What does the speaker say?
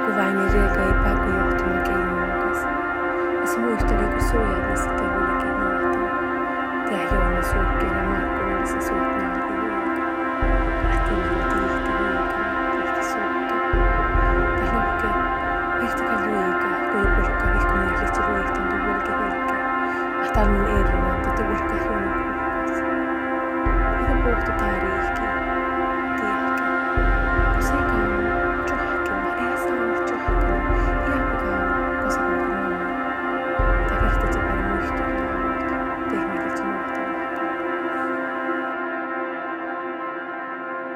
Ku vaini rieka ei pääku johtamaan keinuukas. Ja se muisteli, kun suojat sitä huolikin nohtaa. Tää Joona suhkeilla Markku olisi suot naapuriin. Lähti nautiin.